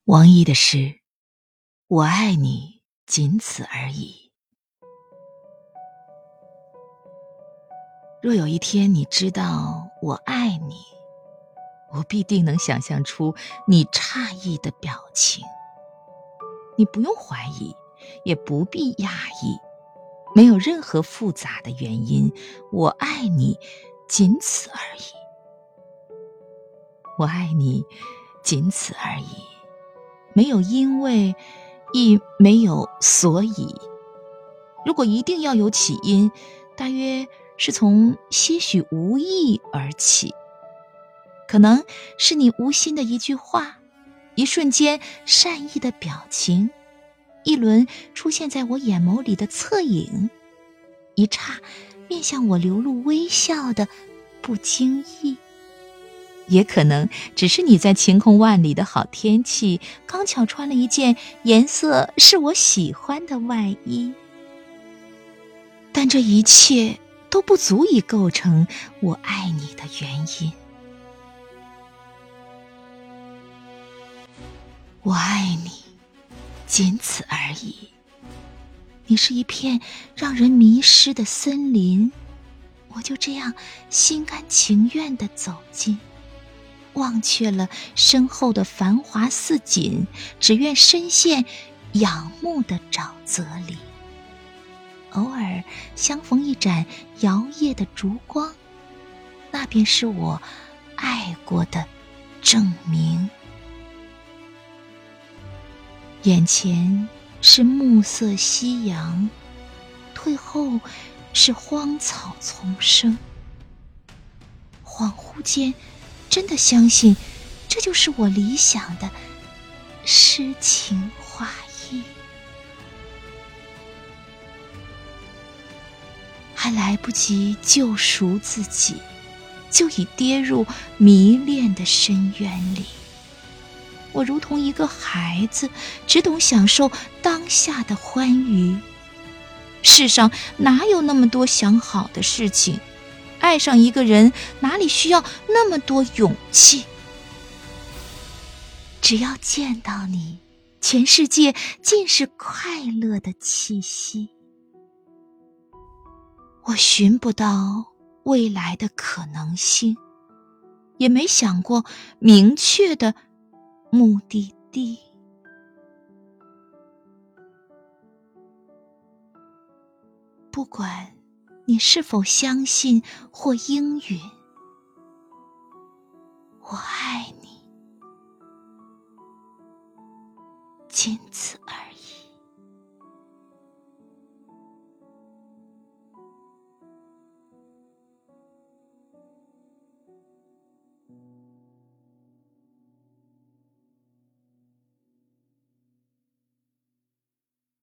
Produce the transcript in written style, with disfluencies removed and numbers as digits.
王毅的诗，我爱你，仅此而已。若有一天你知道我爱你，我必定能想象出你诧异的表情。你不用怀疑，也不必讶异，没有任何复杂的原因，我爱你，仅此而已。我爱你，仅此而已，没有因为，亦没有所以。如果一定要有起因，大约是从些许无意而起，可能是你无心的一句话，一瞬间善意的表情，一轮出现在我眼眸里的侧影，一刹面向我流露微笑的不经意。也可能只是你在晴空万里的好天气，刚巧穿了一件颜色是我喜欢的外衣。但这一切都不足以构成我爱你的原因。我爱你，仅此而已。你是一片让人迷失的森林，我就这样心甘情愿地走进，忘却了身后的繁华似锦，只愿深陷仰慕的沼泽里。偶尔相逢一盏摇曳的烛光，那便是我爱过的证明。眼前是暮色夕阳，退后是荒草丛生。恍惚间真的相信，这就是我理想的诗情画意。还来不及救赎自己，就已跌入迷恋的深渊里。我如同一个孩子，只懂享受当下的欢愉。世上哪有那么多想好的事情？爱上一个人，哪里需要那么多勇气？只要见到你，全世界尽是快乐的气息。我寻不到未来的可能性，也没想过明确的目的地。不管你是否相信或应允，我爱你，仅此而已。